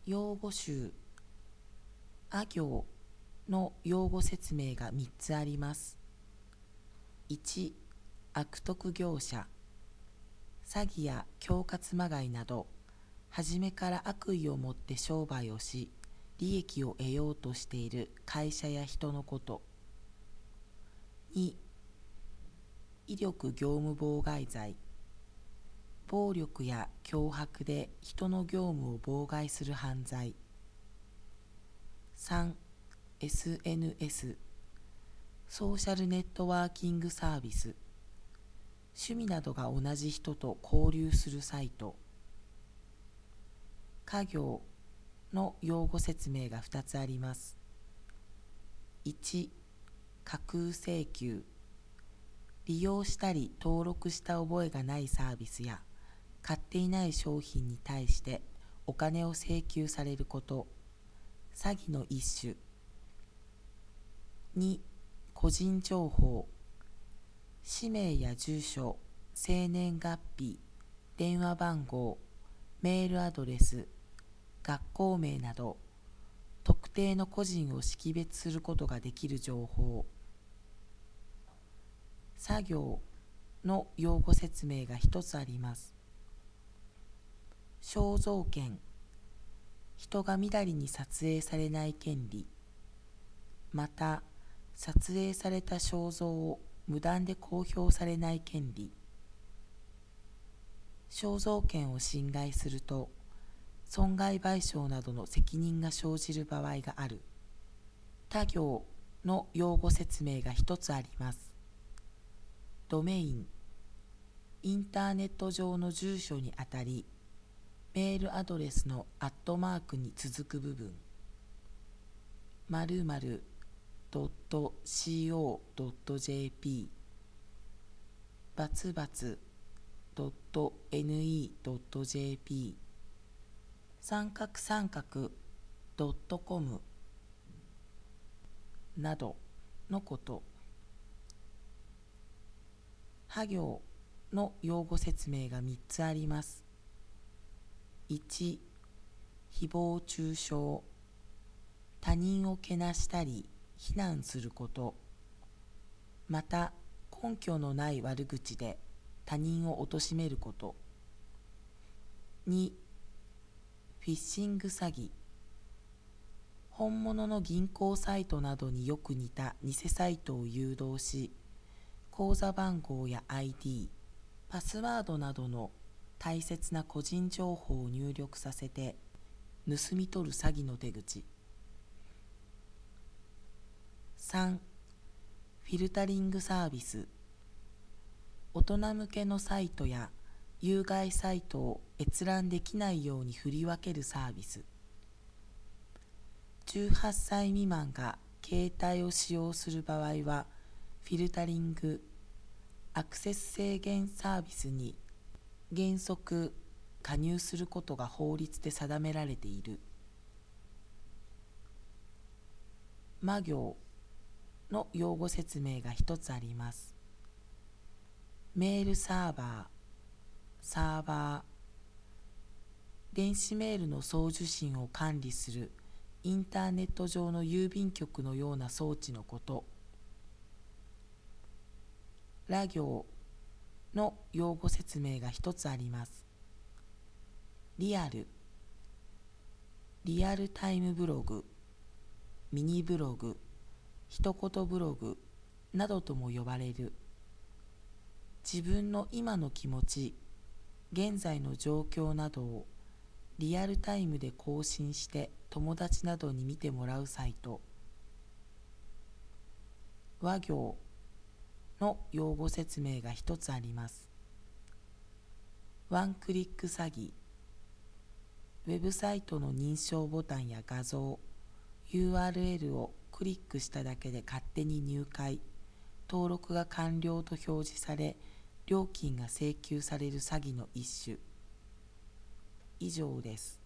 用語集あ行の用語説明が3つあります。1、悪徳業者、詐欺や恐喝まがいなど、初めから悪意を持って商売をし、利益を得ようとしている会社や人のこと。2、威力業務妨害罪、暴力や脅迫で人の業務を妨害する犯罪。3、SNS、ソーシャルネットワーキングサービス、趣味などが同じ人と交流するサイト。家業の用語説明が2つあります。1、架空請求、利用したり登録した覚えがないサービスや買っていない商品に対してお金を請求されること、詐欺の一種。2、個人情報、氏名や住所、生年月日、電話番号、メールアドレス、学校名など特定の個人を識別することができる情報。作業の用語説明が一つあります。肖像権、人がみだりに撮影されない権利、また撮影された肖像を無断で公表されない権利。肖像権を侵害すると損害賠償などの責任が生じる場合がある。他行の用語説明が一つあります。ドメイン、インターネット上の住所にあたり、メールアドレスのアットマークに続く部分。○○.co.jp、バツバツ .ne.jp、三角三角 .com などのこと。他行の用語説明が3つあります。1、誹謗中傷、他人をけなしたり非難すること、また根拠のない悪口で他人を貶めること。2、フィッシング詐欺、本物の銀行サイトなどによく似た偽サイトを誘導し、口座番号や ID、パスワードなどの大切な個人情報を入力させて盗み取る詐欺の手口。3、フィルタリングサービス、大人向けのサイトや有害サイトを閲覧できないように振り分けるサービス。18歳未満が携帯を使用する場合は、フィルタリング、アクセス制限サービスに原則加入することが法律で定められている。ま行の用語説明が一つあります。メールサーバー、電子メールの送受信を管理するインターネット上の郵便局のような装置のこと。ら行の用語説明が一つあります。リアル、リアルタイムブログ、ミニブログ、一言ブログなどとも呼ばれる。自分の今の気持ち、現在の状況などをリアルタイムで更新して友達などに見てもらうサイト。和行の用語説明が一つあります。ワンクリック詐欺、ウェブサイトの認証ボタンや画像、URL をクリックしただけで勝手に入会、登録が完了と表示され、料金が請求される詐欺の一種。以上です。